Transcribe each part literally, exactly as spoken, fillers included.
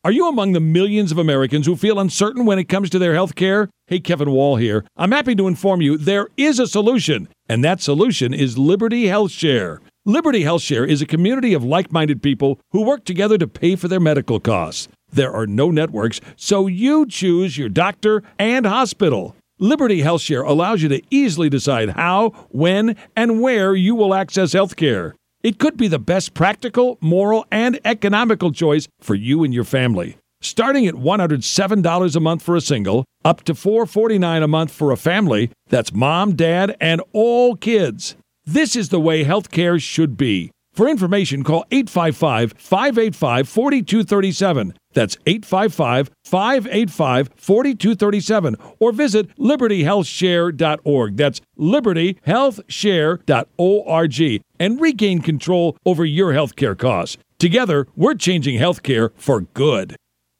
Are you among the millions of Americans who feel uncertain when it comes to their health care? Hey, Kevin Wall here. I'm happy to inform you there is a solution, and that solution is Liberty Health Share. Liberty Health Share is a community of like-minded people who work together to pay for their medical costs. There are no networks, so you choose your doctor and hospital. Liberty Health Share allows you to easily decide how, when, and where you will access health care. It could be the best practical, moral, and economical choice for you and your family. Starting at one hundred seven dollars a month for a single, up to four hundred forty-nine dollars a month for a family, that's mom, dad, and all kids. This is the way health care should be. For information, call eight five five, five eight five, four two three seven. That's eight five five, five eight five, four two three seven. Or visit liberty health share dot org. That's liberty health share dot org. And regain control over your health care costs. Together, we're changing health care for good.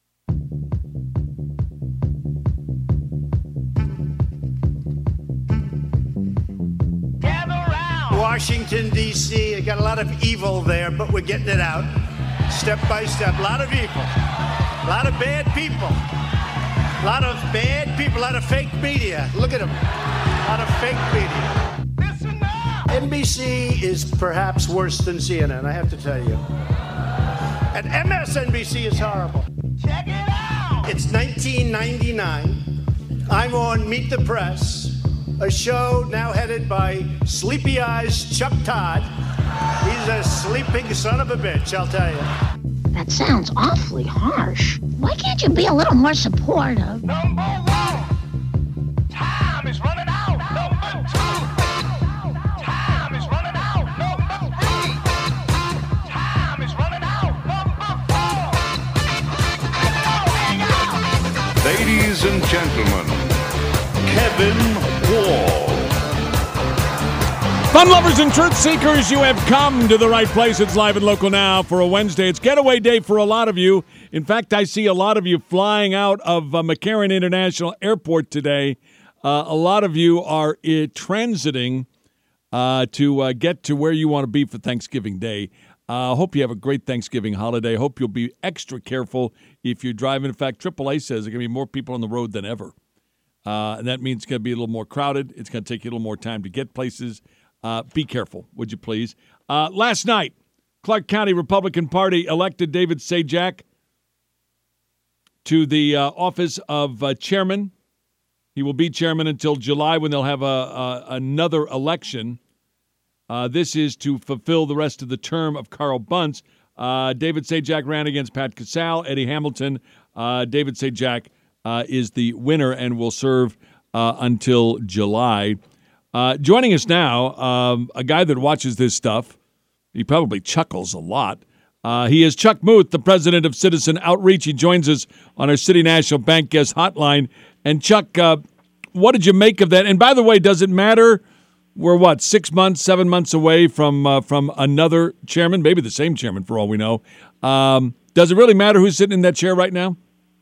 Washington, D C I got a lot of evil there, but we're getting it out step by step. A lot of evil. A lot of bad people. A lot of bad people. A lot of fake media. Look at them. A lot of fake media. Listen now. N B C is perhaps worse than C N N, I have to tell you. And M S N B C is horrible. Check it out. It's nineteen ninety-nine. I'm on Meet the Press, a show now headed by Sleepy Eyes Chuck Todd. He's a sleeping son of a bitch, I'll tell you. That sounds awfully harsh. Why can't you be a little more supportive? Number one, time is running out. Number two, time is running out. Number three, time is running out. Number four. Ladies and gentlemen, Kevin Wall. Fun lovers and truth seekers, you have come to the right place. It's live and local now for a Wednesday. It's getaway day for a lot of you. In fact, I see a lot of you flying out of uh, McCarran International Airport today. Uh, a lot of you are uh, transiting uh, to uh, get to where you want to be for Thanksgiving Day. I uh, hope you have a great Thanksgiving holiday. Hope you'll be extra careful if you're driving. In fact, triple A says there are going to be more people on the road than ever. Uh, and that means it's going to be a little more crowded. It's going to take you a little more time to get places. Uh, be careful, would you please? Uh, last night, Clark County Republican Party elected David Sajak to the uh, office of uh, chairman. He will be chairman until July when they'll have a, a, another election. Uh, this is to fulfill the rest of the term of Carl Bunce. Uh, David Sajak ran against Pat Casale, Eddie Hamilton. Uh, David Sajak uh, is the winner and will serve uh, until July. Uh, joining us now, um, a guy that watches this stuff. He probably chuckles a lot. Uh, he is Chuck Muth, the president of Citizen Outreach. He joins us on our City National Bank guest hotline. And Chuck, uh, what did you make of that? And by the way, does it matter? We're what, six months, seven months away from uh, from another chairman, maybe the same chairman for all we know. Um, does it really matter who's sitting in that chair right now?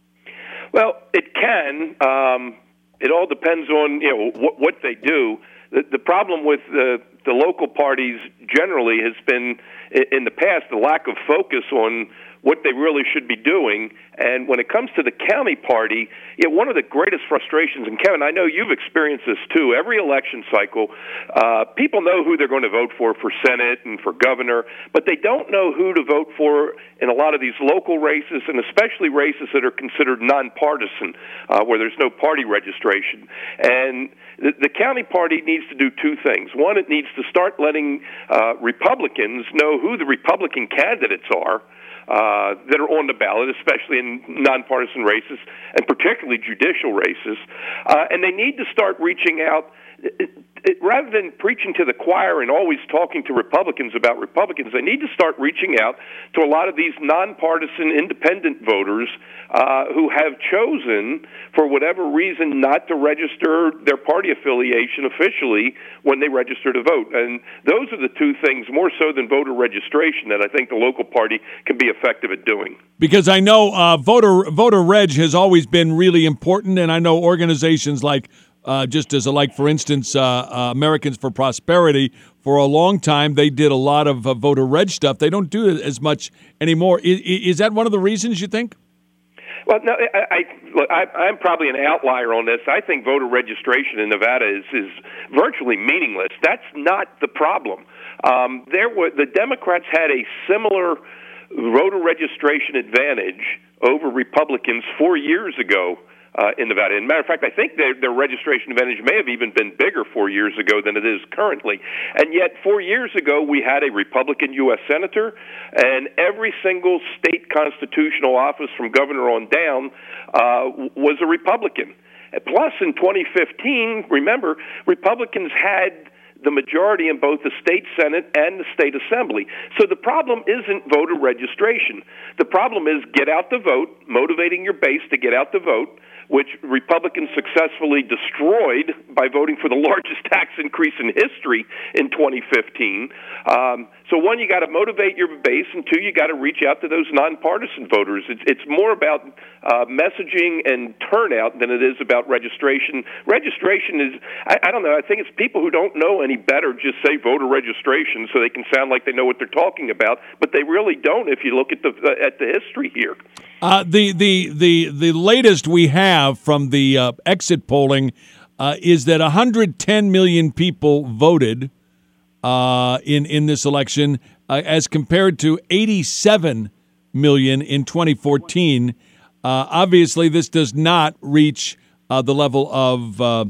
Well, it can. Um, it all depends on you know what, what they do. The, the problem with the, the local parties generally has been, in the past, the lack of focus on what they really should be doing. And when it comes to the county party, you know, one of the greatest frustrations, and Kevin, I know you've experienced this too, every election cycle, uh, people know who they're going to vote for for Senate and for governor, but they don't know who to vote for in a lot of these local races, and especially races that are considered nonpartisan, uh, where there's no party registration. And the, the county party needs to do two things. One, it needs to start letting uh, Republicans know who the Republican candidates are, Uh, that are on the ballot, especially in nonpartisan races, and particularly judicial races. Uh, and they need to start reaching out. It, it, rather than preaching to the choir and always talking to Republicans about Republicans, they need to start reaching out to a lot of these nonpartisan independent voters uh, who have chosen, for whatever reason, not to register their party affiliation officially when they register to vote. And those are the two things, more so than voter registration, that I think the local party can be effective at doing. Because I know uh, voter voter reg has always been really important, and I know organizations like Uh, just as a, like, for instance, uh, uh, Americans for Prosperity, for a long time, they did a lot of uh, voter reg stuff. They don't do it as much anymore. Is, is that one of the reasons, you think? Well, no, I, I, look, I, I'm probably an outlier on this. I think voter registration in Nevada is, is virtually meaningless. That's not the problem. Um, there were the Democrats had a similar voter registration advantage over Republicans four years ago uh, in Nevada. As a matter of fact, I think their, their registration advantage may have even been bigger four years ago than it is currently. And yet, four years ago, we had a Republican U S senator, and every single state constitutional office from governor on down uh, was a Republican. Plus, in twenty fifteen, remember, Republicans had the majority in both the state Senate and the state Assembly. So the problem isn't voter registration. The problem is get out the vote, motivating your base to get out the vote, which Republicans successfully destroyed by voting for the largest tax increase in history in twenty fifteen. Um, so one, you got to motivate your base, and two, you got to reach out to those nonpartisan voters. It's, it's more about uh, messaging and turnout than it is about registration. Registration is, I, I don't know, I think it's people who don't know any better just say voter registration so they can sound like they know what they're talking about, but they really don't if you look at the uh, at the history here. Uh, the, the, the, the latest we have from the uh, exit polling uh, is that one hundred ten million people voted uh, in, in this election uh, as compared to eighty-seven million in twenty fourteen. Uh, obviously, this does not reach uh, the level of uh,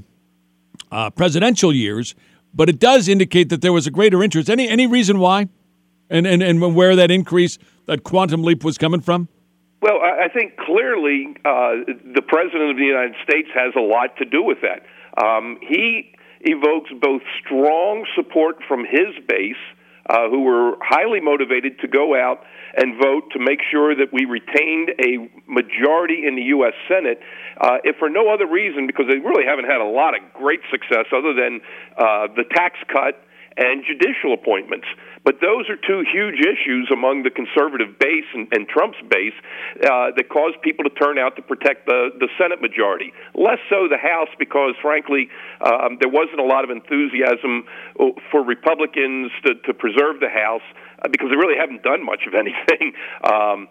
uh, presidential years, but it does indicate that there was a greater interest. Any any reason why? And, and, and where that increase, that quantum leap was coming from? Well, I think clearly uh, the President of the United States has a lot to do with that. Um, he evokes both strong support from his base, uh, who were highly motivated to go out and vote to make sure that we retained a majority in the U S Senate, uh, if for no other reason, because they really haven't had a lot of great success other than uh, the tax cut and judicial appointments. But those are two huge issues among the conservative base and, and Trump's base uh, that caused people to turn out to protect the, the Senate majority. Less so the House because, frankly, um, there wasn't a lot of enthusiasm for Republicans to, to preserve the House uh, because they really haven't done much of anything. Um,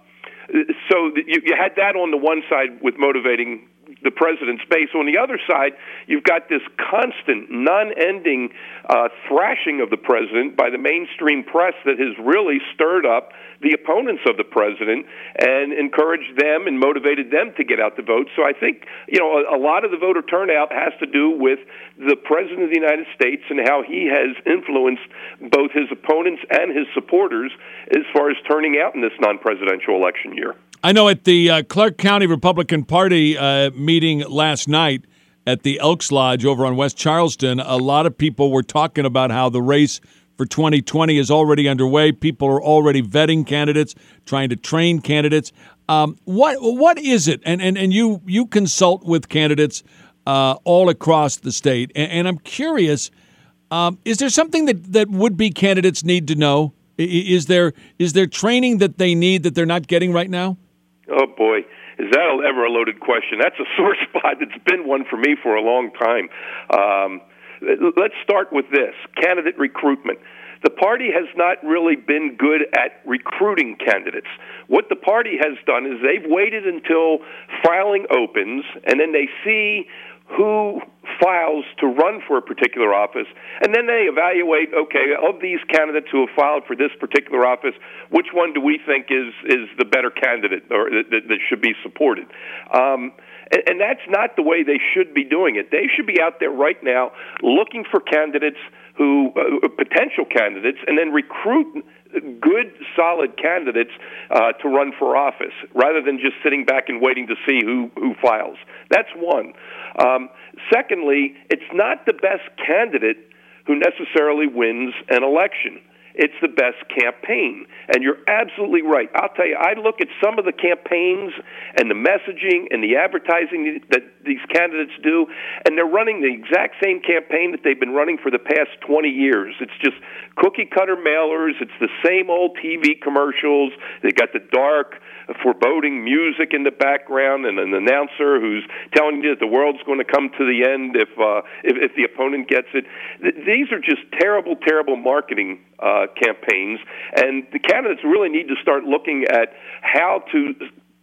so you, you had that on the one side with motivating the president's base. On the other side, you've got this constant, non-ending uh, thrashing of the president by the mainstream press that has really stirred up the opponents of the president and encouraged them and motivated them to get out the vote. So I think, you know, a, a lot of the voter turnout has to do with the president of the United States and how he has influenced both his opponents and his supporters as far as turning out in this non-presidential election year. I know at the uh, Clark County Republican Party uh, meeting last night at the Elks Lodge over on West Charleston, a lot of people were talking about how the race for twenty twenty is already underway. People are already vetting candidates, trying to train candidates. Um, what what is it? And and, and you, you consult with candidates uh, all across the state, and, and I'm curious, um, is there something that, that would-be candidates need to know? Is there is there training that they need that they're not getting right now? Oh, boy. Is that ever a loaded question? That's a sore spot. It's been one for me for a long time. Um, let's start with this, candidate recruitment. The party has not really been good at recruiting candidates. What the party has done is they've waited until filing opens, and then they see who files to run for a particular office, and then they evaluate, okay, of these candidates who have filed for this particular office, which one do we think is is the better candidate or that, that should be supported? Um, and, and that's not the way they should be doing it. They should be out there right now looking for candidates who, uh, potential candidates, and then recruit good, solid candidates uh, to run for office, rather than just sitting back and waiting to see who, who files. That's one. Um, secondly, it's not the best candidate who necessarily wins an election. It's the best campaign. And you're absolutely right. I'll tell you, I look at some of the campaigns and the messaging and the advertising that these candidates do, and they're running the exact same campaign that they've been running for the past twenty years. It's just cookie-cutter mailers. It's the same old T V commercials. They got the dark, foreboding music in the background and an announcer who's telling you that the world's going to come to the end if uh, if, if the opponent gets it. Th- these are just terrible, terrible marketing uh, campaigns, and the candidates really need to start looking at how to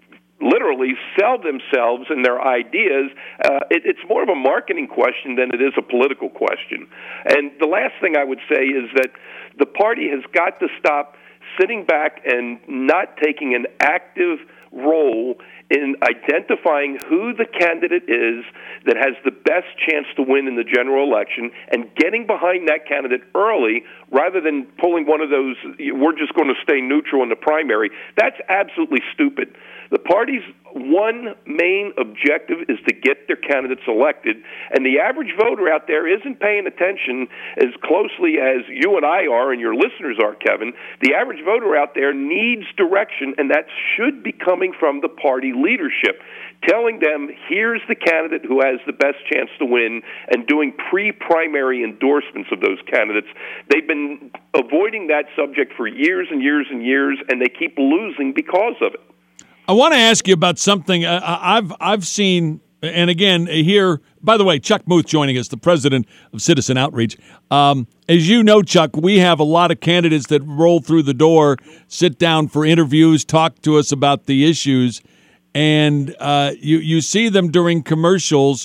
literally sell themselves and their ideas. Uh, it, it's more of a marketing question than it is a political question. And the last thing I would say is that the party has got to stop sitting back and not taking an active role in identifying who the candidate is that has the best chance to win in the general election and getting behind that candidate early rather than pulling one of those, we're just going to stay neutral in the primary. That's absolutely stupid. The party's one main objective is to get their candidates elected, and the average voter out there isn't paying attention as closely as you and I are and your listeners are, Kevin. The average voter out there needs direction, and that should be coming from the party leadership, telling them here's the candidate who has the best chance to win and doing pre-primary endorsements of those candidates. They've been avoiding that subject for years and years and years, and they keep losing because of it. I want to ask you about something uh, I've I've seen, and again, here, by the way, Chuck Muth joining us, the president of Citizen Outreach. Um, as you know, Chuck, we have a lot of candidates that roll through the door, sit down for interviews, talk to us about the issues, and uh, you, you see them during commercials,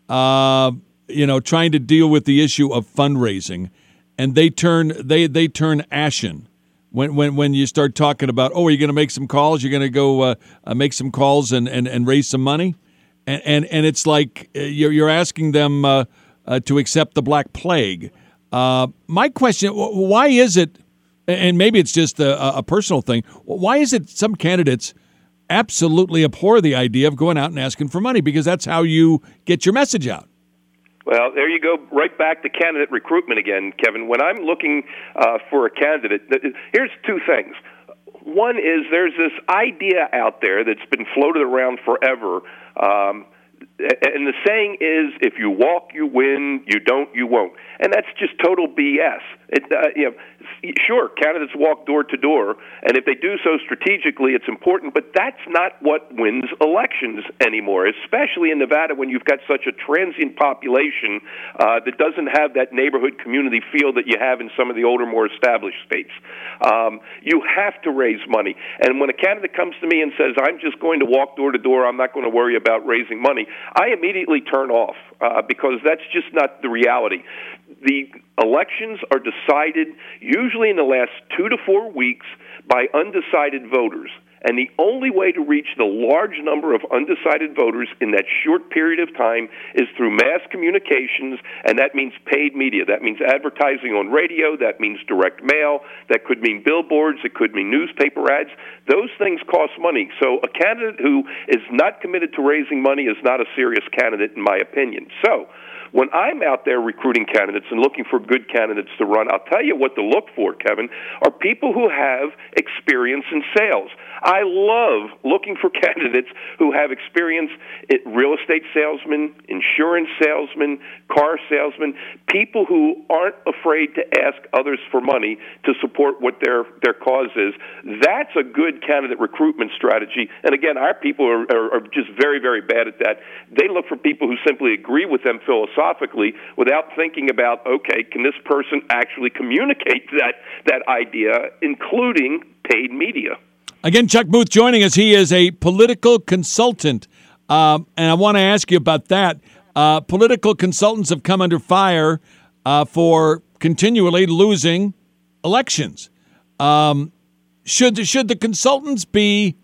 uh, you know, trying to deal with the issue of fundraising, and they turn they they turn ashen. When when when you start talking about, oh, are you going to make some calls? You're going to go uh, uh, make some calls and, and, and raise some money, and and, and it's like you're you're asking them uh, uh, to accept the Black Plague. Uh, my question: why is it? And maybe it's just a, a personal thing. Why is it some candidates absolutely abhor the idea of going out and asking for money because that's how you get your message out? Well, there you go, right back to candidate recruitment again, Kevin. When I'm looking uh, for a candidate, here's two things. One is there's this idea out there that's been floated around forever, um, and the saying is, if you walk, you win, you don't, you won't. And that's just total B S. It, uh, you know, sure, candidates walk door to door, and if they do so strategically, it's important, but that's not what wins elections anymore, especially in Nevada when you've got such a transient population uh, that doesn't have that neighborhood community feel that you have in some of the older, more established states. Um, you have to raise money. And when a candidate comes to me and says, I'm just going to walk door to door, I'm not going to worry about raising money, I immediately turn off uh, because that's just not the reality. The elections are decided usually in the last two to four weeks by undecided voters. And the only way to reach the large number of undecided voters in that short period of time is through mass communications, and that means paid media. That means advertising on radio. That means direct mail. That could mean billboards. It could mean newspaper ads. Those things cost money. So a candidate who is not committed to raising money is not a serious candidate, in my opinion. So when I'm out there recruiting candidates and looking for good candidates to run, I'll tell you what to look for, Kevin, are people who have experience in sales. I love looking for candidates who have experience in real estate salesmen, insurance salesmen, car salesmen, people who aren't afraid to ask others for money to support what their, their cause is. That's a good candidate recruitment strategy. And again, our people are, are, are just very, very bad at that. They look for people who simply agree with them philosophically without thinking about, okay, can this person actually communicate that, that idea, including paid media? Again, Chuck Muth joining us. He is a political consultant, um, and I want to ask you about that. Uh, political consultants have come under fire uh, for continually losing elections. Um, should should the consultants be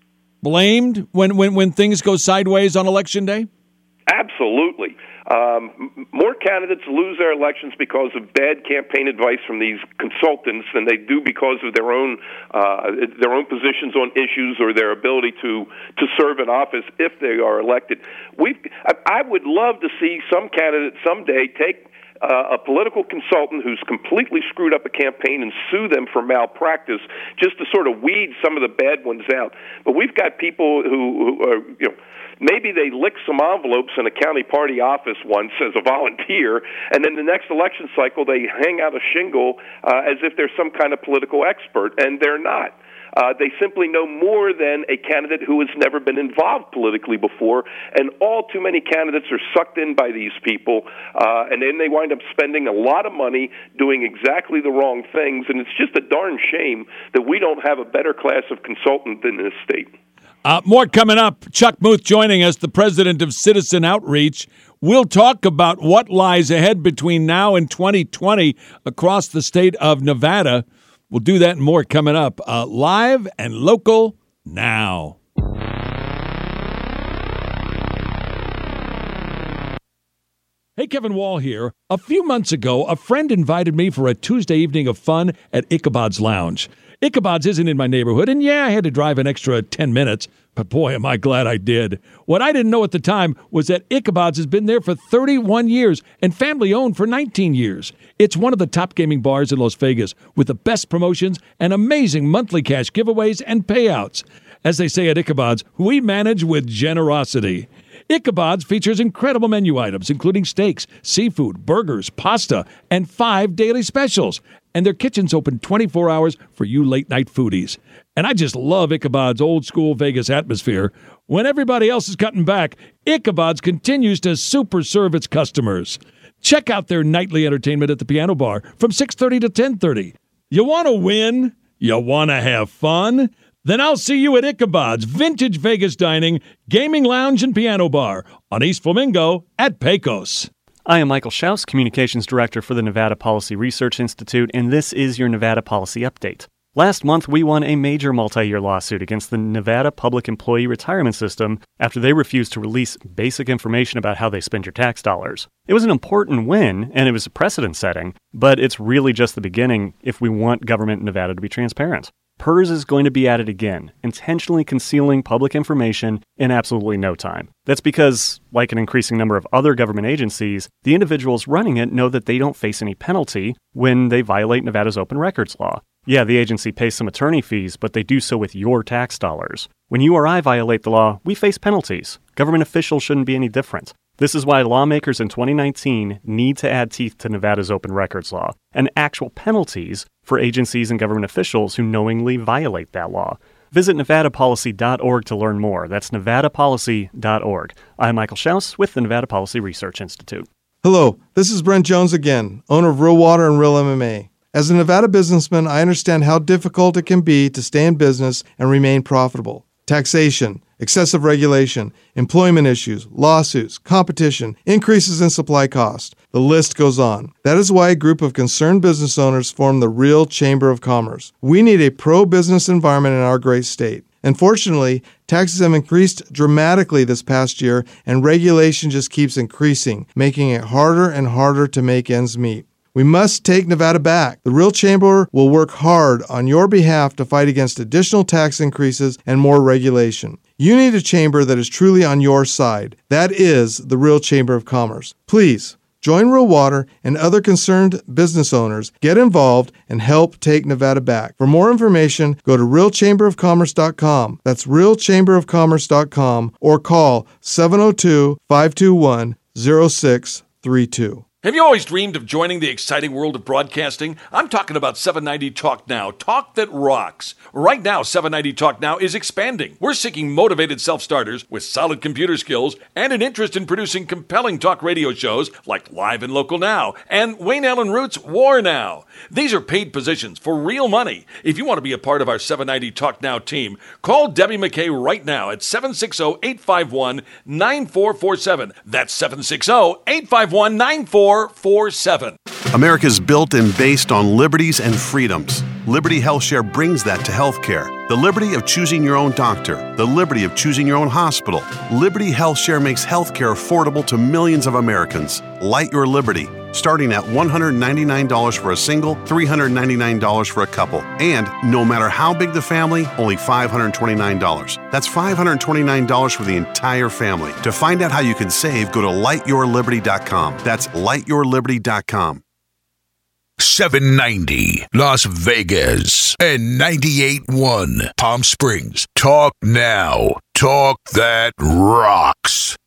blamed when, when, when things go sideways on Election Day? Absolutely. Um, more candidates lose their elections because of bad campaign advice from these consultants than they do because of their own uh, their own positions on issues or their ability to to serve in office if they are elected. We I, I would love to see some candidate someday take Uh, a political consultant who's completely screwed up a campaign and sue them for malpractice just to sort of weed some of the bad ones out. But we've got people who, who are, you know, maybe they lick some envelopes in a county party office once as a volunteer, and then the next election cycle they hang out a shingle uh, as if they're some kind of political expert, and they're not. Uh, they simply know more than a candidate who has never been involved politically before, and all too many candidates are sucked in by these people, uh, and then they wind up spending a lot of money doing exactly the wrong things, and it's just a darn shame that we don't have a better class of consultant in this state. Uh, more coming up. Chuck Muth joining us, the president of Citizen Outreach. We'll talk about what lies ahead between now and twenty twenty across the state of Nevada. We'll do that and more coming up. Uh, live and local now. Hey, Kevin Wall here. A few months ago, a friend invited me for a Tuesday evening of fun at Ichabod's Lounge. Ichabod's isn't in my neighborhood, and yeah, I had to drive an extra ten minutes, but boy, am I glad I did. What I didn't know at the time was that Ichabod's has been there for thirty-one years and family-owned for nineteen years. It's one of the top gaming bars in Las Vegas with the best promotions and amazing monthly cash giveaways and payouts. As they say at Ichabod's, we manage with generosity. Ichabod's features incredible menu items, including steaks, seafood, burgers, pasta, and five daily specials. And their kitchen's open twenty-four hours for you late-night foodies. And I just love Ichabod's old-school Vegas atmosphere. When everybody else is cutting back, Ichabod's continues to super serve its customers. Check out their nightly entertainment at the Piano Bar from six thirty to ten thirty. You want to win? You want to have fun? Then I'll see you at Ichabod's Vintage Vegas Dining, Gaming Lounge, and Piano Bar on East Flamingo at Pecos. I am Michael Schaus, Communications Director for the Nevada Policy Research Institute, and this is your Nevada Policy Update. Last month, we won a major multi-year lawsuit against the Nevada Public Employee Retirement System after they refused to release basic information about how they spend your tax dollars. It was an important win, and it was a precedent-setting, but it's really just the beginning if we want government in Nevada to be transparent. PERS is going to be at it again, intentionally concealing public information in absolutely no time. That's because, like an increasing number of other government agencies, the individuals running it know that they don't face any penalty when they violate Nevada's open records law. Yeah, the agency pays some attorney fees, but they do so with your tax dollars. When you or I violate the law, we face penalties. Government officials shouldn't be any different. This is why lawmakers in twenty nineteen need to add teeth to Nevada's open records law and actual penalties for agencies and government officials who knowingly violate that law. Visit nevada policy dot org to learn more. That's nevada policy dot org. I'm Michael Schaus with the Nevada Policy Research Institute. Hello, this is Brent Jones again, owner of Real Water and Real M M A. As a Nevada businessman, I understand how difficult it can be to stay in business and remain profitable. Taxation, excessive regulation, employment issues, lawsuits, competition, increases in supply cost. The list goes on. That is why a group of concerned business owners formed the Real Chamber of Commerce. We need a pro-business environment in our great state. Unfortunately, taxes have increased dramatically this past year, and regulation just keeps increasing, making it harder and harder to make ends meet. We must take Nevada back. The Real Chamber will work hard on your behalf to fight against additional tax increases and more regulation. You need a chamber that is truly on your side. That is the Real Chamber of Commerce. Please, join Real Water and other concerned business owners. Get involved and help take Nevada back. For more information, go to real chamber of commerce dot com. That's real chamber of commerce dot com or call seven oh two, five two one, oh six three two. Have you always dreamed of joining the exciting world of broadcasting? I'm talking about seven ninety Talk Now, talk that rocks. Right now, seven ninety Talk Now is expanding. We're seeking motivated self-starters with solid computer skills and an interest in producing compelling talk radio shows like Live and Local Now and Wayne Allen Root's War Now. These are paid positions for real money. If you want to be a part of our seven ninety Talk Now team, call Debbie McKay right now at seven six zero, eight five one, nine four four seven. That's seven six zero, eight five one, nine four four seven. America's built and based on liberties and freedoms. Liberty HealthShare brings that to healthcare. The liberty of choosing your own doctor. The liberty of choosing your own hospital. Liberty HealthShare makes healthcare affordable to millions of Americans. Light your liberty. Starting at one hundred ninety-nine dollars for a single, three hundred ninety-nine dollars for a couple. And no matter how big the family, only five hundred twenty-nine dollars. That's five hundred twenty-nine dollars for the entire family. To find out how you can save, go to light your liberty dot com. That's light your liberty dot com. seven ninety Las Vegas and ninety-eight point one Palm Springs. Talk now. Talk that rocks.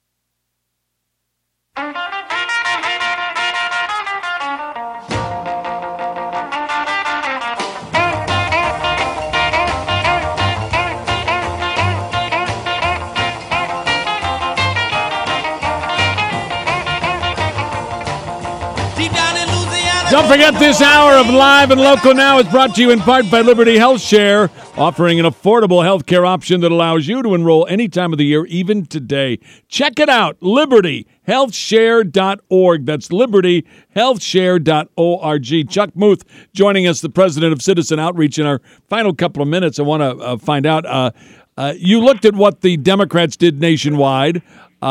Don't forget this hour of Live and Local Now is brought to you in part by Liberty Health Share, offering an affordable health care option that allows you to enroll any time of the year, even today. Check it out, liberty health share dot org. That's liberty health share dot org. Chuck Muth joining us, the president of Citizen Outreach. In our final couple of minutes, I want to uh, find out, uh, uh, you looked at what the Democrats did nationwide.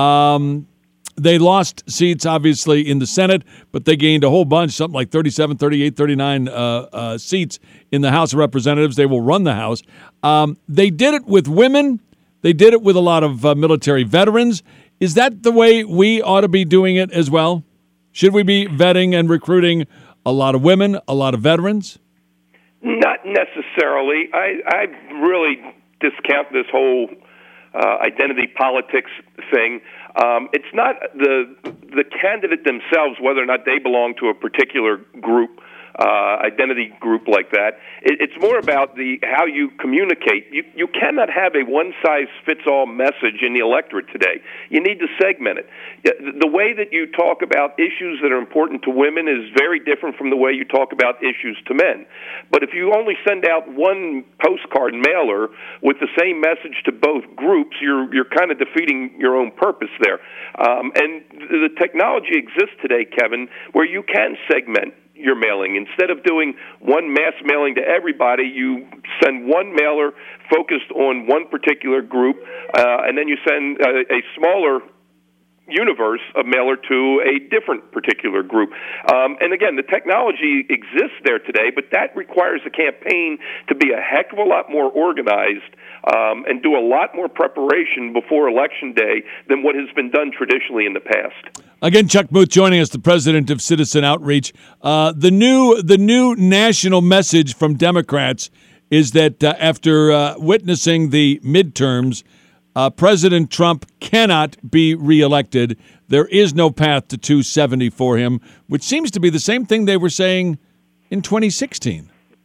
Um They lost seats, obviously, in the Senate, but they gained a whole bunch, something like thirty-seven, thirty-eight, thirty-nine uh, uh, seats in the House of Representatives. They will run the House. Um, they did it with women. They did it with a lot of uh, military veterans. Is that the way we ought to be doing it as well? Should we be vetting and recruiting a lot of women, a lot of veterans? Not necessarily. I, I really discount this whole uh, identity politics thing. Um, it's not the the candidate themselves, whether or not they belong to a particular group, uh, identity group like that. It, it's more about the how you communicate. You you cannot have a one size fits all message in the electorate today. You need to segment it. The way that you talk about issues that are important to women is very different from the way you talk about issues to men. But if you only send out one postcard mailer with the same message to both groups, you're you're kind of defeating your own purpose there. Um, and the technology exists today, Kevin, where you can segment your mailing. Instead of doing one mass mailing to everybody, you send one mailer focused on one particular group, uh, and then you send a, a smaller universe of mailer to a different particular group. Um, and again, the technology exists there today, but that requires a campaign to be a heck of a lot more organized um, and do a lot more preparation before Election Day than what has been done traditionally in the past. Again, Chuck Muth joining us, the president of Citizen Outreach. Uh, the new the new national message from Democrats is that uh, after uh, witnessing the midterms, Uh, President Trump cannot be reelected. There is no path to two seventy for him, which seems to be the same thing they were saying in twenty sixteen.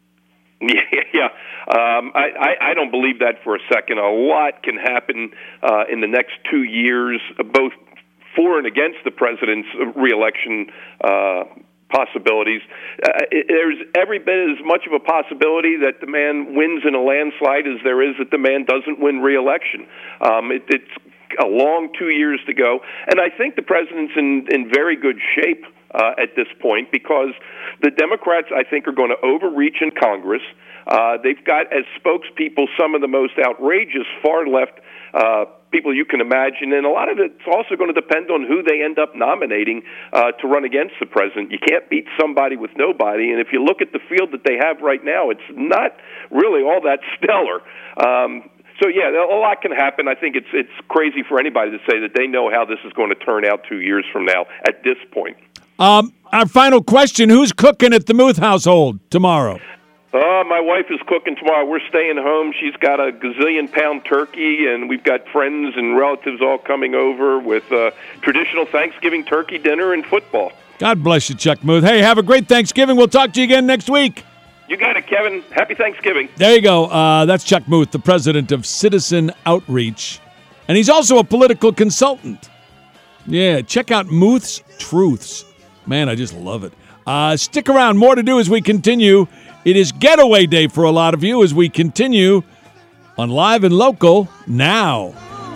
Yeah, um, I, I, I don't believe that for a second. A lot can happen uh, in the next two years, both for and against the president's reelection uh possibilities. Uh, it, there's every bit as much of a possibility that the man wins in a landslide as there is that the man doesn't win re-election. Um, it, it's a long two years to go, and I think the president's in, in very good shape uh, at this point because the Democrats, I think, are going to overreach in Congress. Uh, they've got as spokespeople some of the most outrageous far-left uh, people you can imagine, and a lot of it's also going to depend on who they end up nominating uh, to run against the president. You can't beat somebody with nobody, and if you look at the field that they have right now, it's not really all that stellar. Um, so, yeah, a lot can happen. I think it's it's crazy for anybody to say that they know how this is going to turn out two years from now at this point. Um, our final question, who's cooking at the Muth household tomorrow? Uh, my wife is cooking tomorrow. We're staying home. She's got a gazillion-pound turkey, and we've got friends and relatives all coming over with uh, traditional Thanksgiving turkey dinner and football. God bless you, Chuck Muth. Hey, have a great Thanksgiving. We'll talk to you again next week. You got it, Kevin. Happy Thanksgiving. There you go. Uh, that's Chuck Muth, the president of Citizen Outreach. And he's also a political consultant. Yeah, check out Muth's Truths. Man, I just love it. Uh, stick around. More to do as we continue. It is getaway day for a lot of you as we continue on Live and Local now.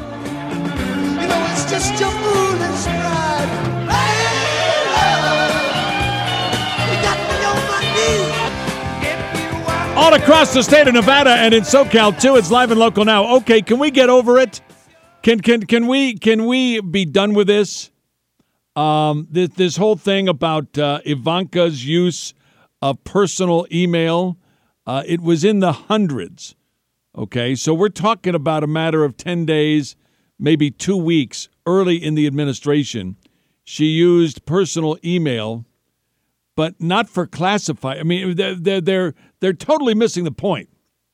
You know, it's just your foolish pride. Hey, love, you got me on my knees. All across the state of Nevada and in SoCal too. It's Live and Local now. Okay, can we get over it? Can can can we can we be done with this? Um, this, this whole thing about uh, Ivanka's use of personal email, uh, it was in the hundreds. Okay, so we're talking about a matter of ten days, maybe two weeks early in the administration. She used personal email, but not for classified. I mean, they're they're they're, they're totally missing the point.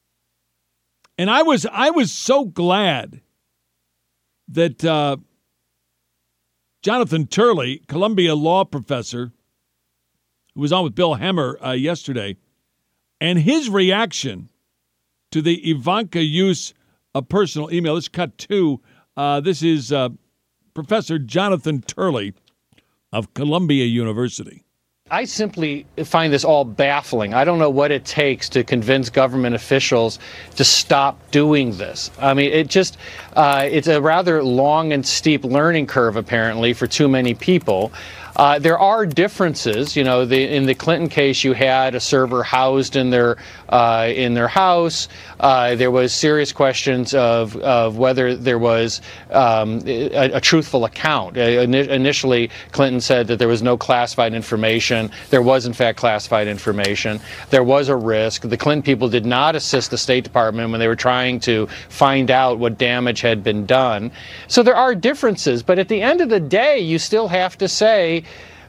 And I was I was so glad that uh, Jonathan Turley, Columbia law professor, who was on with Bill Hemmer uh, yesterday, and his reaction to the Ivanka use of personal email. Let's cut to, uh, this is uh, Professor Jonathan Turley of Columbia University. I simply find this all baffling. I don't know what it takes to convince government officials to stop doing this. I mean, it just, uh, it's a rather long and steep learning curve, apparently, for too many people. Uh, there are differences. You know, the, in the Clinton case, you had a server housed in their uh, in their house. Uh, there was serious questions of of whether there was um, a, a truthful account. Uh, initially, Clinton said that there was no classified information. There was, in fact, classified information. There was a risk. The Clinton people did not assist the State Department when they were trying to find out what damage had been done. So there are differences. But at the end of the day, you still have to say,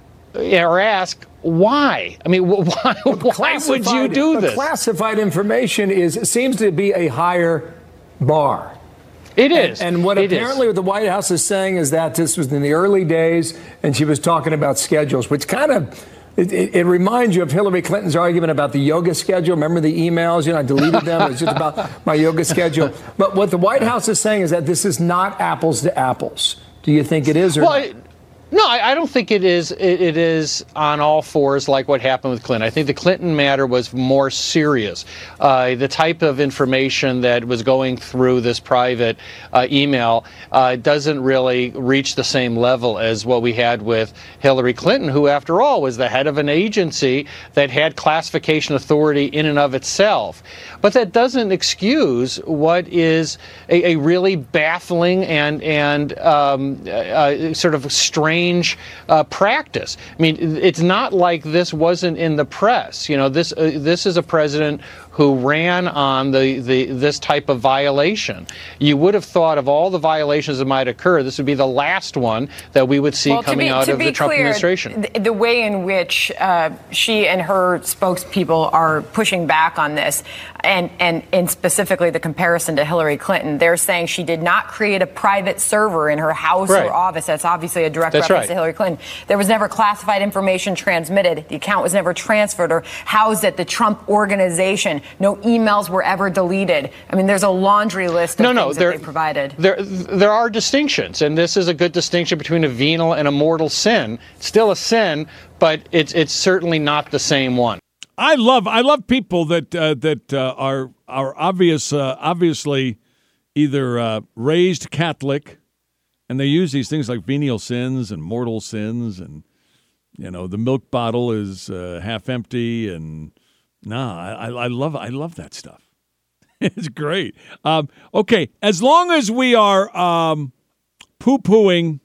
or ask, why? I mean, why, why would you do this? Classified information is seems to be a higher bar. It is. And, and what it apparently is. the White House is saying is that this was in the early days, and she was talking about schedules, which kind of, it, it, it reminds you of Hillary Clinton's argument about the yoga schedule. Remember the emails? You know, I deleted them. It was just about my yoga schedule. But what the White House is saying is that this is not apples to apples. Do you think it is or well, not? It, No, I, I don't think it is. It, it is on all fours like what happened with Clinton. I think the Clinton matter was more serious. Uh, the type of information that was going through this private uh, email uh, doesn't really reach the same level as what we had with Hillary Clinton, who, after all, was the head of an agency that had classification authority in and of itself. But that doesn't excuse what is a, a really baffling and and um, uh, sort of strange Uh, practice. I mean, it's not like this wasn't in the press. You know, this uh, this is a president who ran on the, the this type of violation. You would have thought of all the violations that might occur, this would be the last one that we would see well, coming be, out of the Trump clear, administration. The, the way in which uh, she and her spokespeople are pushing back on this, and, and, and specifically the comparison to Hillary Clinton, they're saying she did not create a private server in her house right. or office. That's obviously a direct That's reference right. to Hillary Clinton. There was never classified information transmitted. The account was never transferred or housed at the Trump organization. No emails were ever deleted. I mean, there's a laundry list of no, things no, there, that they provided. There, there are distinctions, and this is a good distinction between a venial and a mortal sin. It's still a sin, but it's it's certainly not the same one. I love I love people that uh, that uh, are are obvious uh, obviously either uh, raised Catholic, and they use these things like venial sins and mortal sins, and you know the milk bottle is uh, half empty, and no, I, I love I love that stuff. It's great. Um, okay, as long as we are um, poo-pooing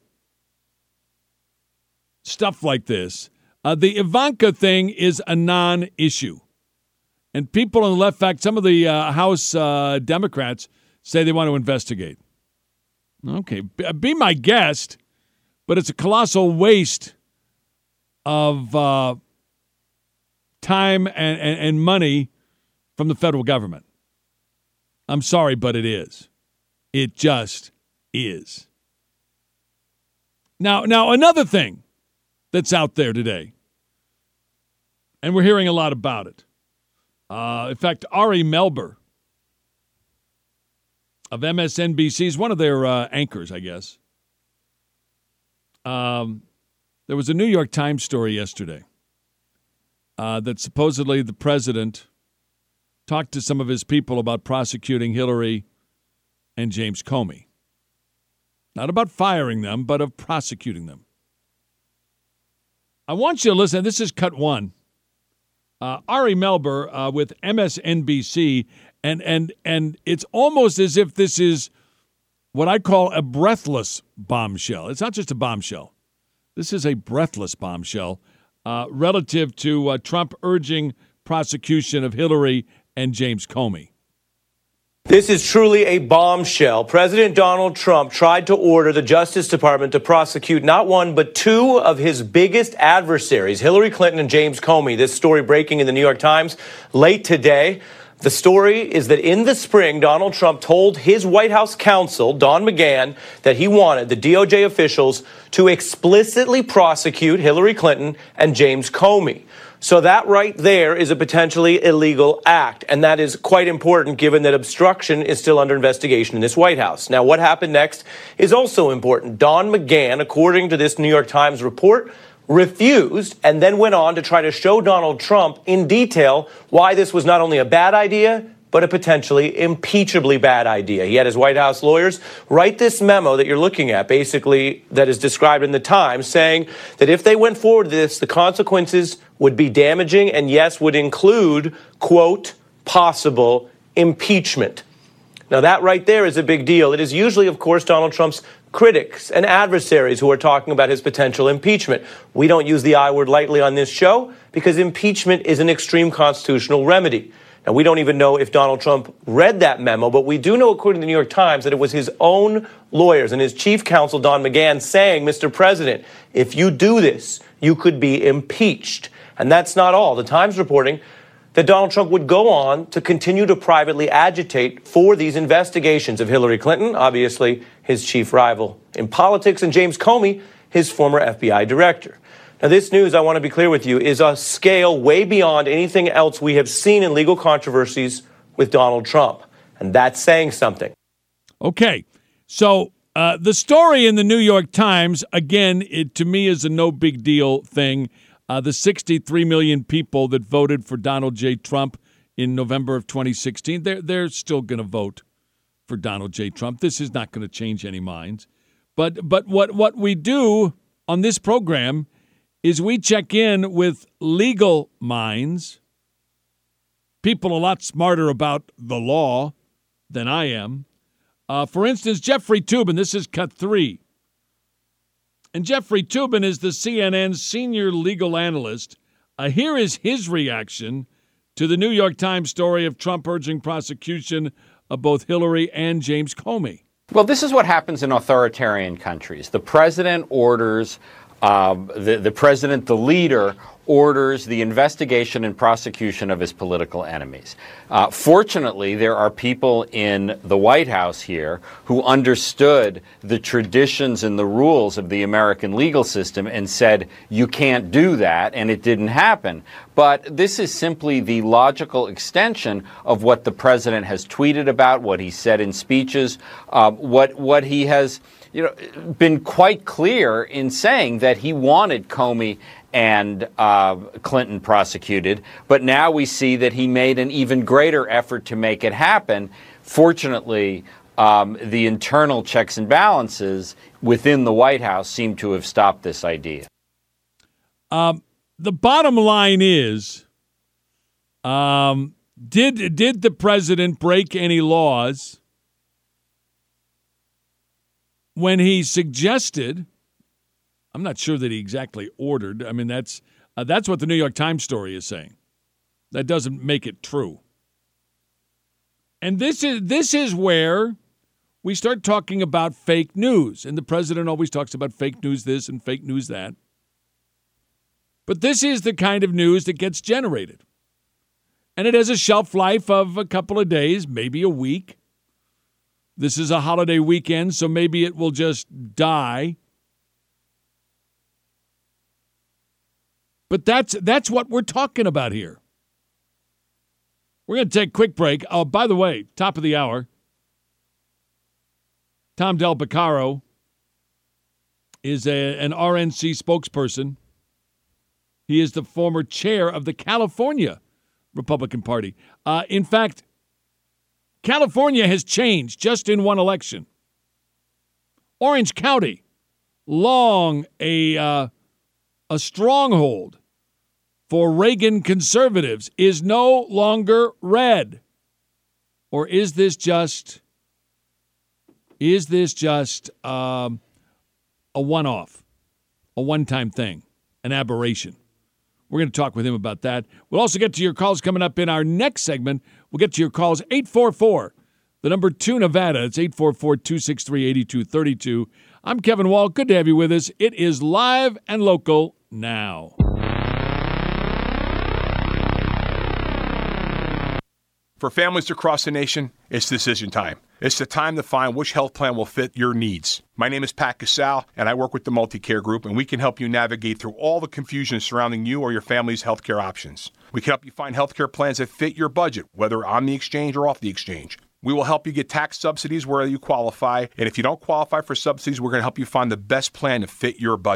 stuff like this, uh, the Ivanka thing is a non-issue. And people on the left, in fact, some of the uh, House uh, Democrats say they want to investigate. Okay, be my guest, but it's a colossal waste of uh, time and, and, and money from the federal government. I'm sorry, but it is. It just is. Now, now another thing that's out there today, and we're hearing a lot about it. Uh, in fact, Ari Melber of M S N B C is one of their uh, anchors, I guess. Um, there was a New York Times story yesterday uh, that supposedly the president talked to some of his people about prosecuting Hillary and James Comey. Not about firing them, but of prosecuting them. I want you to listen. This is cut one. Uh, Ari Melber uh, with M S N B C, and and and it's almost as if this is what I call a breathless bombshell. It's not just a bombshell. This is a breathless bombshell uh, relative to uh, Trump urging prosecution of Hillary and James Comey. This is truly a bombshell. President Donald Trump tried to order the Justice Department to prosecute not one, but two of his biggest adversaries, Hillary Clinton and James Comey. This story breaking in the New York Times late today. The story is that in the spring, Donald Trump told his White House counsel, Don McGahn, that he wanted the D O J officials to explicitly prosecute Hillary Clinton and James Comey. So that right there is a potentially illegal act, and that is quite important given that obstruction is still under investigation in this White House. Now, what happened next is also important. Don McGahn, according to this New York Times report, refused, and then went on to try to show Donald Trump in detail why this was not only a bad idea, but a potentially impeachably bad idea. He had his White House lawyers write this memo that you're looking at, basically, that is described in the Times, saying that if they went forward with this, the consequences would be damaging and, yes, would include, quote, possible impeachment. Now, that right there is a big deal. It is usually, of course, Donald Trump's critics and adversaries who are talking about his potential impeachment. We don't use the I word lightly on this show because impeachment is an extreme constitutional remedy. Now, we don't even know if Donald Trump read that memo, but we do know, according to the New York Times, that it was his own lawyers and his chief counsel, Don McGahn, saying, Mister President, if you do this, you could be impeached. And that's not all. The Times reporting that Donald Trump would go on to continue to privately agitate for these investigations of Hillary Clinton, obviously his chief rival in politics, and James Comey, his former F B I director. Now, this news, I want to be clear with you, is a scale way beyond anything else we have seen in legal controversies with Donald Trump. And that's saying something. Okay. So uh, the story in the New York Times, again, it to me is a no big deal thing. Uh, the sixty-three million people that voted for Donald J. Trump in November of twenty sixteen, they're, they're still going to vote for Donald J. Trump. This is not going to change any minds. But but what, what we do on this program is we check in with legal minds, people a lot smarter about the law than I am. Uh, for instance, Jeffrey Toobin, this is cut three. And Jeffrey Toobin is the C N N senior legal analyst. Uh, here is his reaction to the New York Times story of Trump urging prosecution of both Hillary and James Comey. Well, this is what happens in authoritarian countries. The president orders, uh, the, the president, the leader, orders the investigation and prosecution of his political enemies. Uh, fortunately, there are people in the White House here who understood the traditions and the rules of the American legal system and said, you can't do that, and it didn't happen. But this is simply the logical extension of what the president has tweeted about, what he said in speeches, uh, what what he has you know, been quite clear in saying that he wanted Comey and uh, Clinton prosecuted, but now we see that he made an even greater effort to make it happen. Fortunately, um, the internal checks and balances within the White House seem to have stopped this idea. Um, the bottom line is, um, did did the president break any laws when he suggested? I'm not sure that he exactly ordered. I mean, that's uh, that's what the New York Times story is saying. That doesn't make it true. And this is this is where we start talking about fake news. And the president always talks about fake news this and fake news that. But this is the kind of news that gets generated. And it has a shelf life of a couple of days, maybe a week. This is a holiday weekend, so maybe it will just die. But that's that's what we're talking about here. We're going to take a quick break. Oh, by the way, top of the hour, Tom Del Beccaro is a, an R N C spokesperson. He is the former chair of the California Republican Party. Uh, in fact, California has changed just in one election. Orange County, long a uh, a stronghold for Reagan conservatives, is no longer red. Or is this just is this just um, a one-off, a one-time thing, an aberration? We're going to talk with him about that. We'll also get to your calls coming up in our next segment. We'll get to your calls, eight four four, the number two Nevada. It's eight four four, two six three, eight two three two. I'm Kevin Wall. Good to have you with us. It is live and local now. For families across the nation, it's decision time. It's the time to find which health plan will fit your needs. My name is Pat Casal, and I work with the MultiCare Group, and we can help you navigate through all the confusion surrounding you or your family's healthcare options. We can help you find healthcare plans that fit your budget, whether on the exchange or off the exchange. We will help you get tax subsidies where you qualify, and if you don't qualify for subsidies, we're going to help you find the best plan to fit your budget.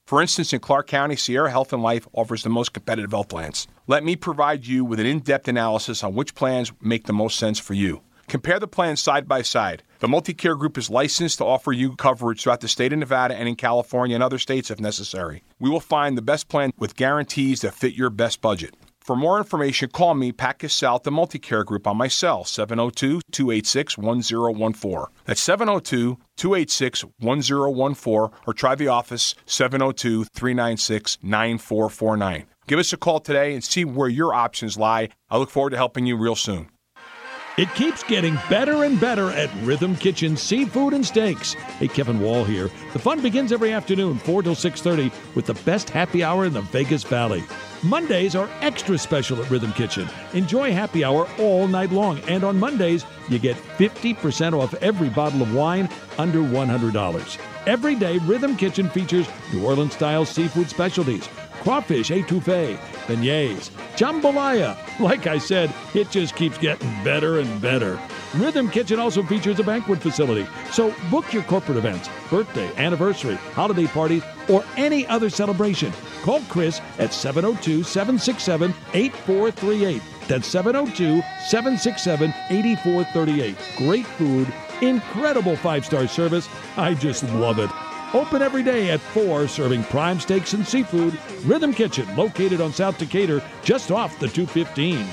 For instance, in Clark County, Sierra Health and Life offers the most competitive health plans. Let me provide you with an in-depth analysis on which plans make the most sense for you. Compare the plans side by side. The Multicare Group is licensed to offer you coverage throughout the state of Nevada and in California and other states if necessary. We will find the best plan with guarantees that fit your best budget. For more information, call me, Pat Cassell, the Multicare Group, on my cell, seven oh two, two eight six, one oh one four. That's seven oh two, two eight six, one oh one four, or try the office, seven oh two, three nine six, nine four four nine. Give us a call today and see where your options lie. I look forward to helping you real soon. It keeps getting better and better at Rhythm Kitchen Seafood and Steaks. Hey, Kevin Wall here. The fun begins every afternoon, four till six thirty, with the best happy hour in the Vegas Valley. Mondays are extra special at Rhythm Kitchen. Enjoy happy hour all night long. And on Mondays, you get fifty percent off every bottle of wine under one hundred dollars. Every day, Rhythm Kitchen features New Orleans-style seafood specialties. Crawfish etouffee, beignets, jambalaya. Like I said, it just keeps getting better and better. Rhythm Kitchen also features a banquet facility. So book your corporate events, birthday, anniversary, holiday parties, or any other celebration. Call Chris at seven oh two, seven six seven, eight four three eight. That's seven oh two, seven six seven, eight four three eight. Great food, incredible five-star service. I just love it. Open every day at four, serving prime steaks and seafood. Rhythm Kitchen, located on South Decatur, just off the two fifteen.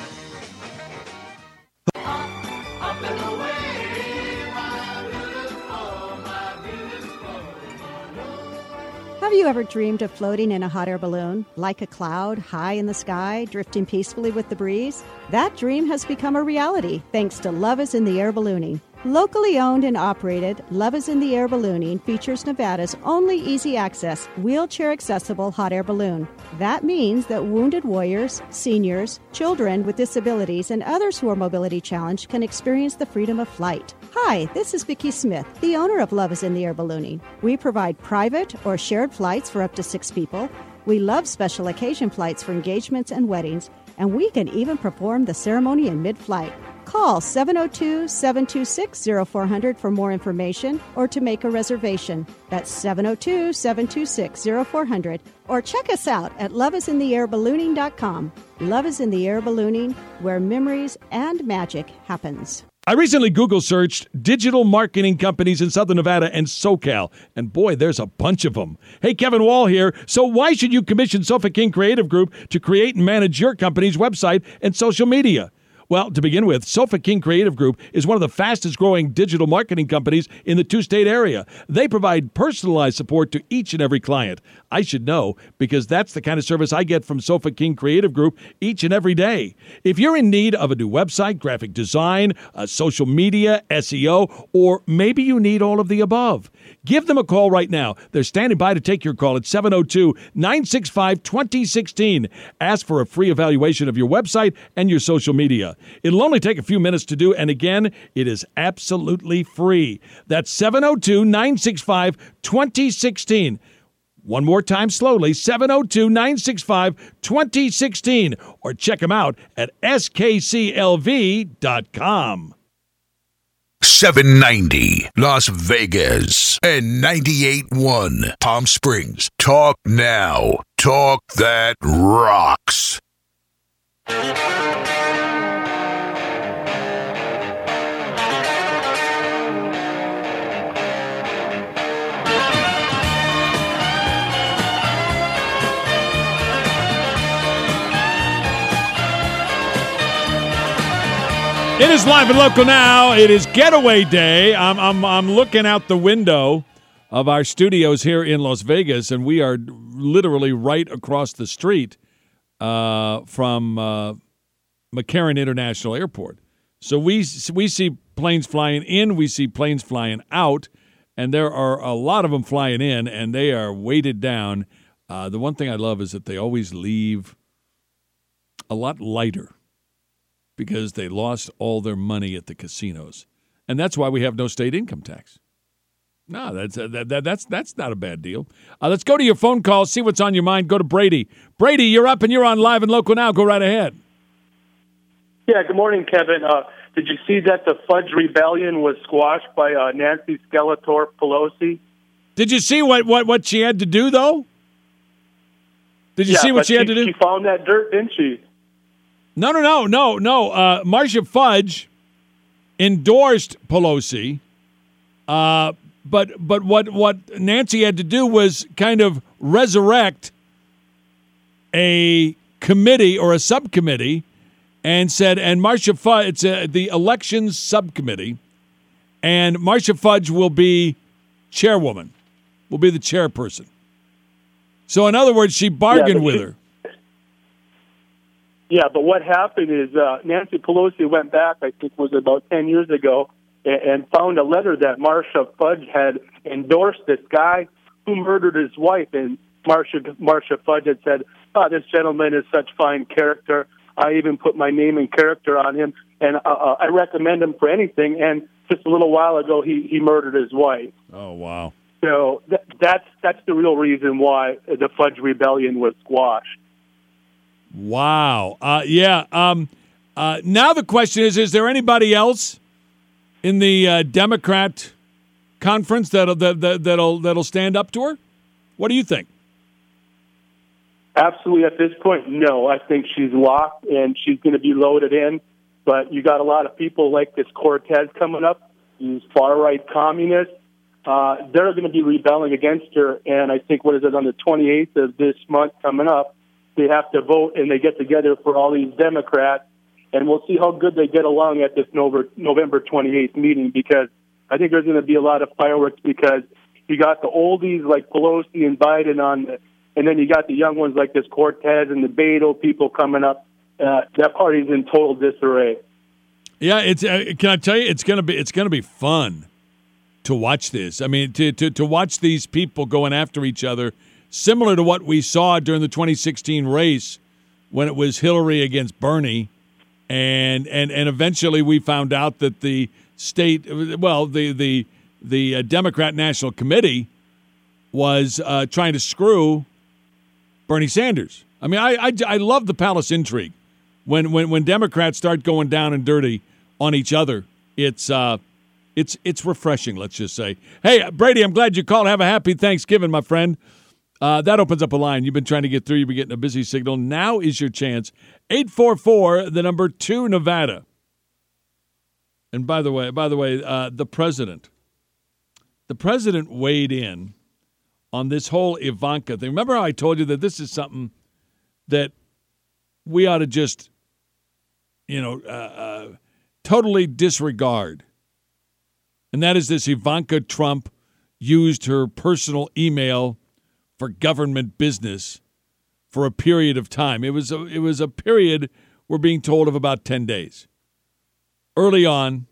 Have you ever dreamed of floating in a hot air balloon, like a cloud, high in the sky, drifting peacefully with the breeze? That dream has become a reality thanks to Love is in the Air Ballooning. Locally owned and operated, Love is in the Air Ballooning features Nevada's only easy-access, wheelchair-accessible hot air balloon. That means that wounded warriors, seniors, children with disabilities, and others who are mobility challenged can experience the freedom of flight. Hi, this is Vicki Smith, the owner of Love is in the Air Ballooning. We provide private or shared flights for up to six people. We love special occasion flights for engagements and weddings, and we can even perform the ceremony in mid-flight. Call seven oh two, seven two six, oh four hundred for more information or to make a reservation. That's seven oh two, seven two six, oh four hundred. Or check us out at love is in the air ballooning dot com. Love is in the Air Ballooning, where memories and magic happens. I recently Google searched digital marketing companies in Southern Nevada and SoCal, and boy, there's a bunch of them. Hey, Kevin Wall here. So why should you commission Sofa King Creative Group to create and manage your company's website and social media? Well, to begin with, Sofa King Creative Group is one of the fastest-growing digital marketing companies in the two-state area. They provide personalized support to each and every client. I should know, because that's the kind of service I get from Sofa King Creative Group each and every day. If you're in need of a new website, graphic design, uh, social media, S E O, or maybe you need all of the above, give them a call right now. They're standing by to take your call at seven oh two, nine six five, two oh one six. Ask for a free evaluation of your website and your social media. It'll only take a few minutes to do, and again, it is absolutely free. That's seven oh two, nine six five, two oh one six. One more time slowly, seven oh two, nine six five, two oh one six, or check them out at S K C L V dot com. seven ninety Las Vegas and ninety-eight point one Palm Springs. Talk now. Talk that rocks. It is live and local now. It is Getaway Day. I'm, I'm, I'm looking out the window of our studios here in Las Vegas, and we are literally right across the street uh, from uh, McCarran International Airport. So we we see planes flying in, we see planes flying out, and there are a lot of them flying in, and they are weighted down. Uh, the one thing I love is that they always leave a lot lighter, because they lost all their money at the casinos. And that's why we have no state income tax. No, that's uh, that, that, that's that's not a bad deal. Uh, let's go to your phone call, see what's on your mind. Go to Brady. Brady, you're up and you're on Live and Local now. Go right ahead. Yeah, good morning, Kevin. Uh, did you see that the Fudge Rebellion was squashed by uh, Nancy Skeletor Pelosi? Did you see what, what, what she had to do, though? Did you yeah, see what but she had to do? She found that dirt, didn't she? No, no, no, no, no. Uh, Marcia Fudge endorsed Pelosi, uh, but but what what Nancy had to do was kind of resurrect a committee or a subcommittee, and said, and Marcia Fudge, it's a, the elections subcommittee, and Marcia Fudge will be chairwoman, will be the chairperson. So in other words, she bargained yeah, with she, her. Yeah, but what happened is uh, Nancy Pelosi went back, I think it was about ten years ago, and, and found a letter that Marcia Fudge had endorsed this guy who murdered his wife. And Marcia, Marcia Fudge had said, oh, this gentleman is such fine character. I even put my name and character on him, and uh, I recommend him for anything. And just a little while ago, he, he murdered his wife. Oh, wow. So th- that's, that's the real reason why the Fudge Rebellion was squashed. Wow. Uh, yeah. Um, uh, now the question is, is there anybody else in the uh, Democrat conference that'll, that, that, that'll, that'll stand up to her? What do you think? Absolutely. At this point, no. I think she's locked and she's going to be loaded in. But you got a lot of people like this Cortez coming up, these far-right communists. Uh, they're going to be rebelling against her. And I think, what is it, on the twenty-eighth of this month coming up, they have to vote, and they get together for all these Democrats, and we'll see how good they get along at this November twenty-eighth meeting, because I think there's going to be a lot of fireworks, because you got the oldies like Pelosi and Biden on, the, and then you got the young ones like this Cortez and the Beto people coming up. Uh, that party's in total disarray. Yeah, it's. Uh, can I tell you, it's gonna be it's gonna be fun to watch this. I mean, to to to watch these people going after each other. Similar to what we saw during the twenty sixteen race when it was Hillary against Bernie, and and, and eventually we found out that the state, well, the the the uh, Democrat National Committee was uh, trying to screw Bernie Sanders. I mean, I, I, I love the palace intrigue. When, when when Democrats start going down and dirty on each other, it's uh, it's it's refreshing, let's just say. Hey, Brady, I'm glad you called. Have a happy Thanksgiving, my friend. Uh, that opens up a line. You've been trying to get through. You've been getting a busy signal. Now is your chance. eight four four, the number two, Nevada. And by the way, by the way, uh, the president, the president weighed in on this whole Ivanka thing. Remember how I told you that this is something that we ought to just, you know, uh, uh, totally disregard. And that is this: Ivanka Trump used her personal email for government business for a period of time. It was a, it was a period, we're being told, of about ten days. Early on,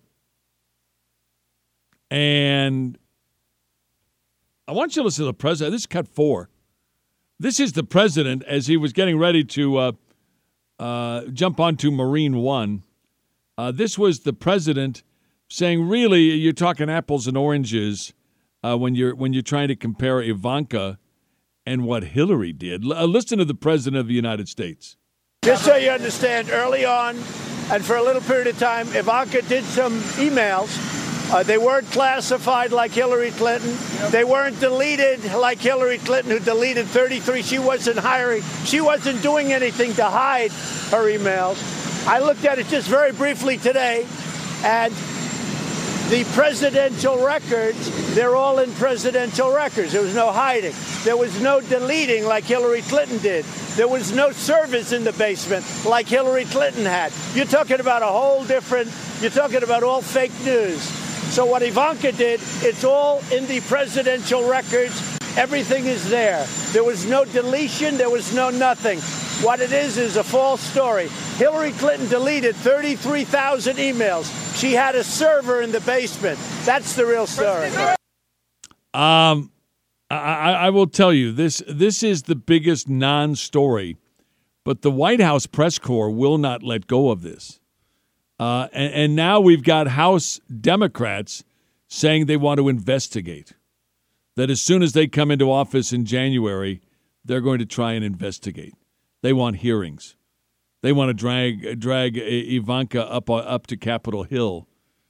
and I want you to listen to the president. This is cut four. This is the president as he was getting ready to uh, uh, jump onto Marine One. Uh, this was the president saying, really, you're talking apples and oranges uh, when you're when you're trying to compare Ivanka and what Hillary did. L- listen to the President of the United States. Just so you understand, early on, and for a little period of time, Ivanka did some emails. Uh, they weren't classified like Hillary Clinton. Yep. They weren't deleted like Hillary Clinton, who deleted thirty-three. She wasn't hiring. She wasn't doing anything to hide her emails. I looked at it just very briefly today, and the presidential records, they're all in presidential records. There was no hiding. There was no deleting like Hillary Clinton did. There was no servers in the basement like Hillary Clinton had. You're talking about a whole different, you're talking about all fake news. So what Ivanka did, it's all in the presidential records. Everything is there. There was no deletion. There was no nothing. What it is is a false story. Hillary Clinton deleted thirty-three thousand emails. She had a server in the basement. That's the real story. Um, I, I will tell you, this this is the biggest non-story, but the White House press corps will not let go of this. Uh, and, and now we've got House Democrats saying they want to investigate, that as soon as they come into office in January, they're going to try and investigate. They want hearings. They want to drag drag Ivanka up up to Capitol Hill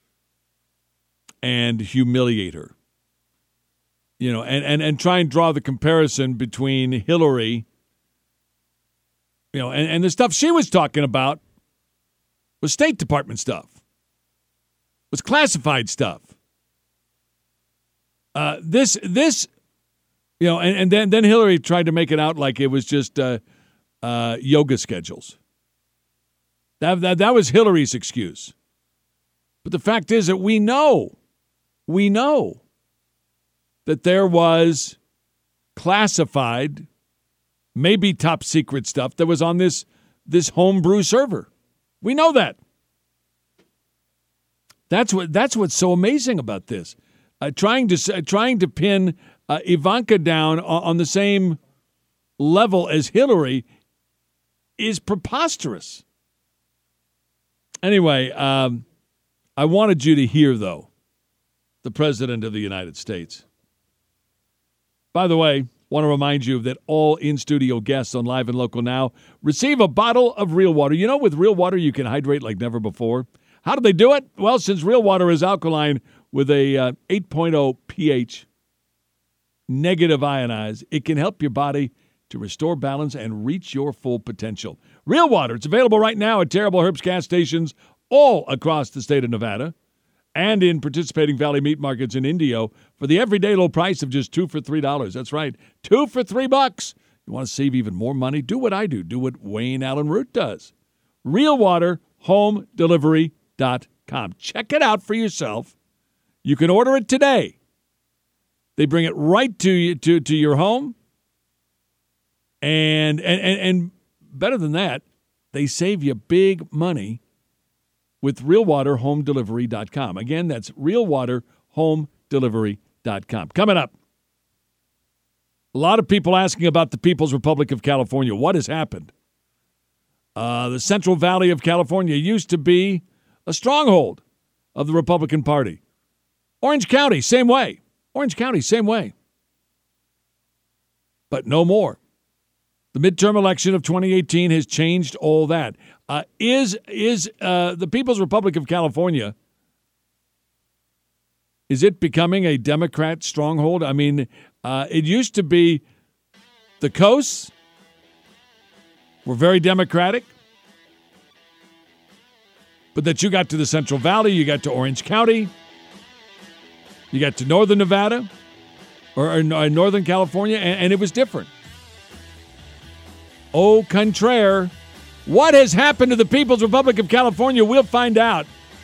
and humiliate her. You know, and, and, and try and draw the comparison between Hillary You know, and, and the stuff she was talking about was State Department stuff, was classified stuff. Uh, this, this, you know, and, and then, then Hillary tried to make it out like it was just uh, uh, yoga schedules. That, that, that was Hillary's excuse. But the fact is that we know, we know that there was classified, maybe top secret stuff that was on this, this homebrew server. We know that. That's what. That's what's so amazing about this. Uh, trying to uh, trying to pin uh, Ivanka down on, on the same level as Hillary is preposterous. Anyway, um, I wanted you to hear, though, the President of the United States. By the way, want to remind you that all in-studio guests on Live and Local Now receive a bottle of Real Water. You know, with Real Water, you can hydrate like never before. How do they do it? Well, since Real Water is alkaline with a uh, eight point oh pH, negative ionized, it can help your body to restore balance and reach your full potential. Real Water, it's available right now at Terrible Herbs gas stations all across the state of Nevada and in participating Valley Meat Markets in Indio for the everyday low price of just two for three dollars. That's right, two for three bucks. You want to save even more money? Do what I do. Do what Wayne Allen Root does. Real Water Home Delivery dot com. Check it out for yourself. You can order it today. They bring it right to you, to, to your home. And, and, and, and better than that, they save you big money with Real Water Home Delivery dot com. Again, that's Real Water Home Delivery dot com. Coming up, a lot of people asking about the People's Republic of California. What has happened? Uh, the Central Valley of California used to be a stronghold of the Republican Party. Orange County, same way. Orange County, same way. But no more. The midterm election of twenty eighteen has changed all that. Uh, is is uh, the People's Republic of California, is it becoming a Democrat stronghold? I mean, uh, it used to be the coasts were very Democratic. But that you got to the Central Valley, you got to Orange County, you got to Northern Nevada, or, or Northern California, and, and it was different. Au contraire, what has happened to the People's Republic of California? We'll find out.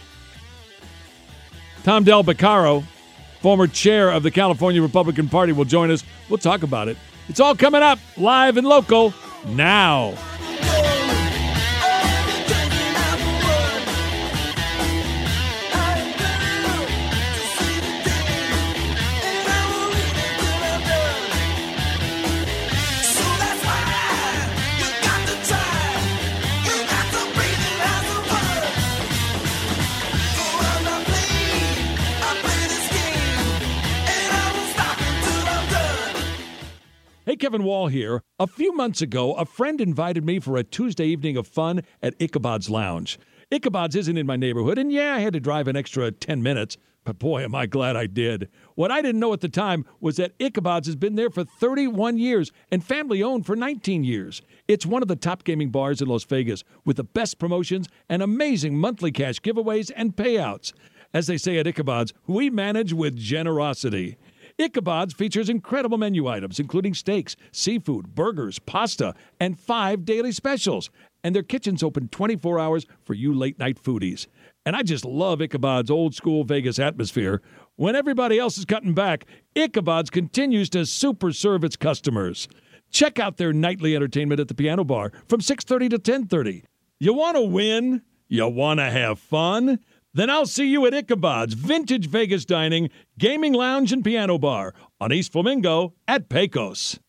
Tom Del Beccaro, former chair of the California Republican Party, will join us. We'll talk about it. It's all coming up live and local now. Hey, Kevin Wall here. A few months ago, a friend invited me for a Tuesday evening of fun at Ichabod's Lounge. Ichabod's isn't in my neighborhood, and yeah, I had to drive an extra ten minutes, but boy, am I glad I did. What I didn't know at the time was that Ichabod's has been there for thirty-one years and family-owned for nineteen years. It's one of the top gaming bars in Las Vegas with the best promotions and amazing monthly cash giveaways and payouts. As they say at Ichabod's, we manage with generosity. Ichabod's features incredible menu items, including steaks, seafood, burgers, pasta, and five daily specials. And their kitchen's open twenty-four hours for you late-night foodies. And I just love Ichabod's old-school Vegas atmosphere. When everybody else is cutting back, Ichabod's continues to super serve its customers. Check out their nightly entertainment at the Piano Bar from six thirty to ten thirty. You want to win? You want to have fun? Then I'll see you at Ichabod's Vintage Vegas Dining, Gaming Lounge, and Piano Bar on East Flamingo at Pecos.